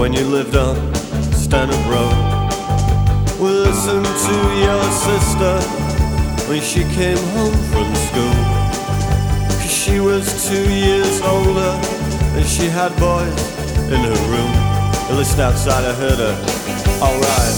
when you lived on Stanhope Road. We listened to your sister when she came home from school, 'cause she was 2 years older and she had boys in her room. I listened outside, I heard her, alright.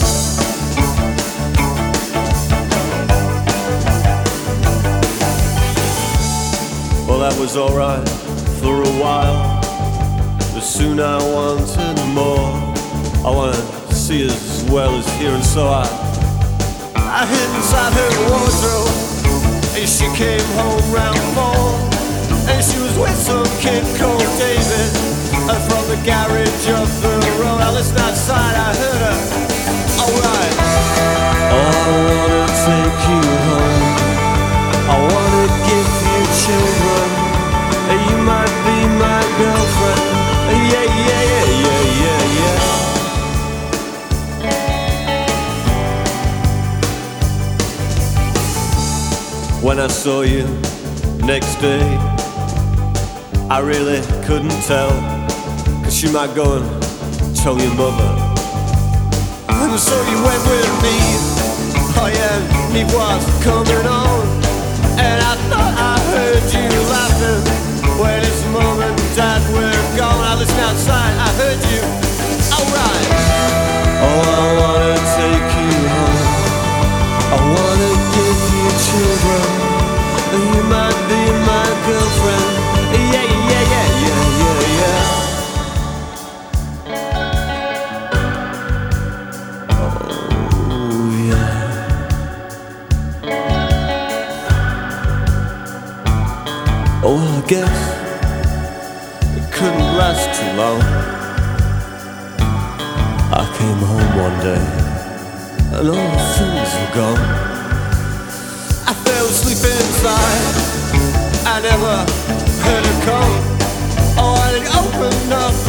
Well, that was alright for a while, but soon I wanted more. I wanted to see as well as hear, and so I hid inside her wardrobe, and she came home round 4, and she was with some kid called David, from the garage up the road. I listened outside, I heard her, alright. Oh, I wanna take you home, I wanna give you children, you might be my girlfriend. Yeah, yeah, yeah, yeah, yeah, yeah. When I saw you next day, I really couldn't tell, 'cause she might go and tell your mother. And so you went with me, oh yeah, me was coming on, and I thought I heard you laughing when his mom and dad were gone. I listened outside, I heard you, alright. Oh, I wanna take you home, I wanna give you children, and you might be my girlfriend. Yeah, yeah, yeah, yeah, yeah, yeah. Oh, yeah. Oh, well, I guess it couldn't last too long. I came home one day and all the things were gone. I fell asleep inside, I never heard her come. Oh, I opened up